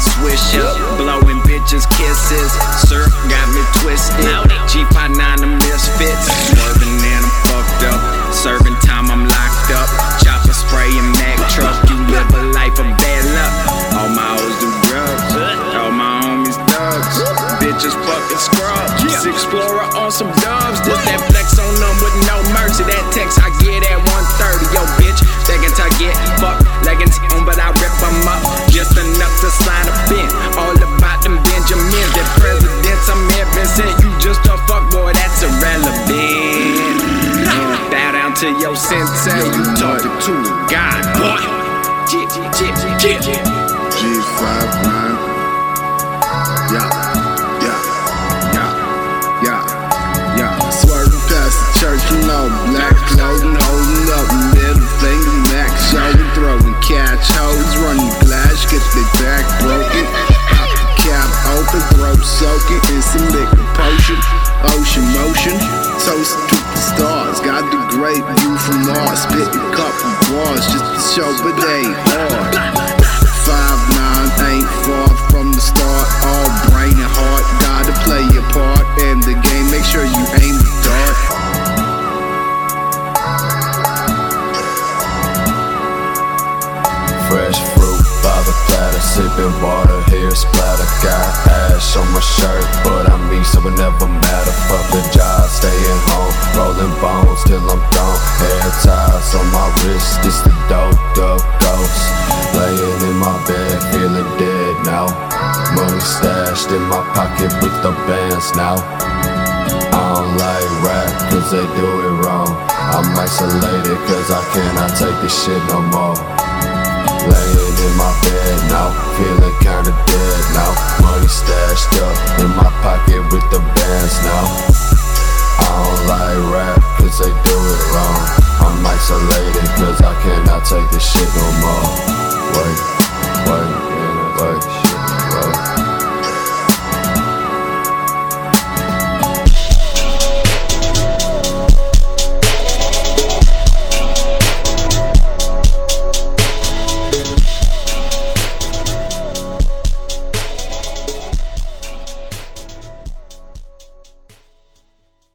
swish up, blowing bitches kisses. Syrup got me twisted. G59 the misfits, swerving and I'm fucked up. Serving time, I'm locked up. Chopper spray and Mac truck. You live a life of bad luck. All my hoes do drugs, all my homies thugs. Bitches fucking scrubs. Explorer on some dubs. This that flex on them with no mercy. That text I get at 1:30. Yo, bitch, begging to get fucked. Leggings on, but I rip them up. Just enough to slide a bin. All about them Benjamins. That presidents I'm heaven said you just a fuckboy. That's irrelevant. Bow down to your sensei. You talking to a god, boy. G59. Swerving past the church, you know, black clothing, holding up, middle finger, max showing, throwing catch hoes, running glass, get their back broken. Pop the cap open, throat soaking in some liquor potion. Ocean motion, toast to the stars. Got the great view from Mars, spitting couple bars just to show, but they ain't hard. 5'9" ain't far from the start. All brain and heart, gotta play your part in the game. Make sure you aim the dart. Fresh fruit by the platter, sipping water, hair splatter. Got ash on my shirt, but I'm me, so it never matter. Fuck the job, staying home, rolling bones till I'm gone. Hair ties on my wrist, it's the doped up ghost. Laying in my bed, feeling dead now. Money stashed in my pocket with the bands now. I don't like rap, cause they do it wrong. I'm isolated, cause I cannot take this shit no more. Laying in my bed now, feeling kinda dead now. Money stashed up in my pocket with the bands now. I don't like rap, cause they do it wrong. I'm isolated.